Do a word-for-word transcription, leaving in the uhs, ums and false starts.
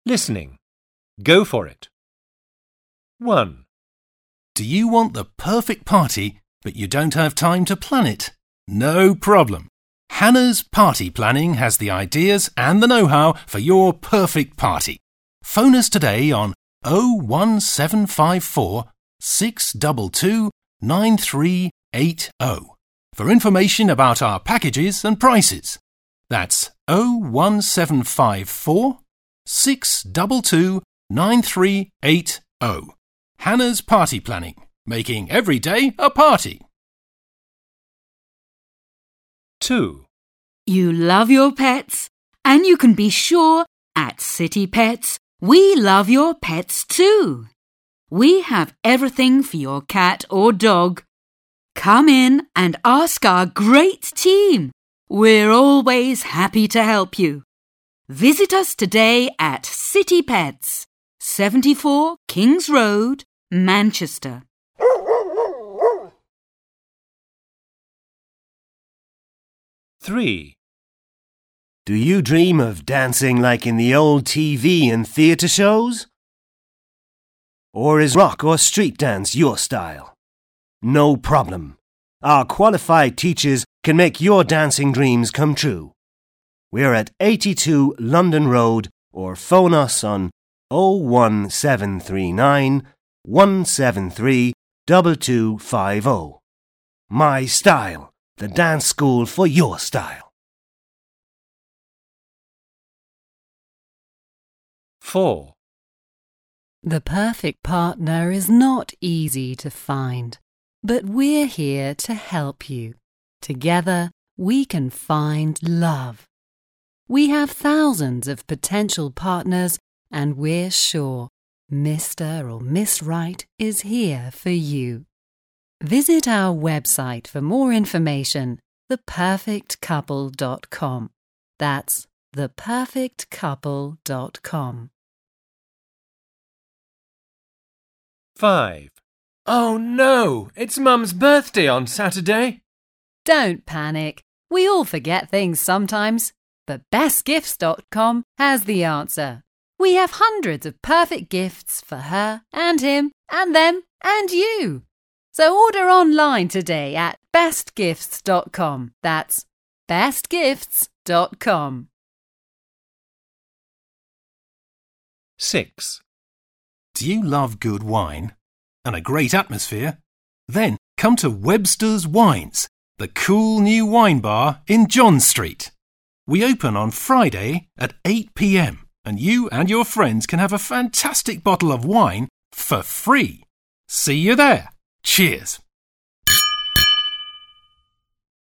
Listening. Go for it. one. Do you want the perfect party, but you don't have time to plan it? No problem. Hannah's Party Planning has the ideas and the know-how for your perfect party. Phone us today on oh one seven five four, six two two, nine three eight oh for information about our packages and prices. That's oh one seven five four, six two two, nine three eight oh. Hannah's Party Planning, making every day a party. two. You love your pets, and you can be sure at City Pets we love your pets too. We have everything for your cat or dog. Come in and ask our great team. We're always happy to help you. Visit us today at City Pets, seventy-four Kings Road, Manchester. three. Do you dream of dancing like in the old T V and theatre shows? Or is rock or street dance your style? No problem. Our qualified teachers can make your dancing dreams come true. We're at eighty-two London Road, or phone us on oh one seven three nine, one seven three, two two five oh. My Style, the dance school for your style. four. The perfect partner is not easy to find, but we're here to help you. Together, we can find love. We have thousands of potential partners, and we're sure Mister or Miss Right is here for you. Visit our website for more information, the perfect couple dot com. That's the perfect couple dot com. five. Oh no, it's Mum's birthday on Saturday. Don't panic. We all forget things sometimes. But best gifts dot com has the answer. We have hundreds of perfect gifts for her and him and them and you. So order online today at best gifts dot com. That's best gifts dot com. six. Do you love good wine and a great atmosphere? Then come to Webster's Wines, the cool new wine bar in John Street. We open on Friday at eight p m and you and your friends can have a fantastic bottle of wine for free. See you there. Cheers.